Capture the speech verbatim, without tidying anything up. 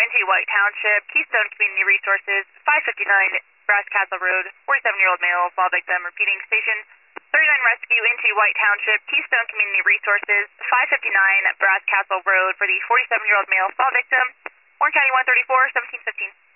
into White Township, Keystone Community Resources, five fifty-nine Brass Castle Road, forty-seven-year-old male, fall victim, repeating station thirty-nine Rescue into White Township, Keystone Community Resources, five fifty-nine Brass Castle Road for the forty-seven-year-old male, fall victim, Warren County one thirty-four, seventeen fifteen.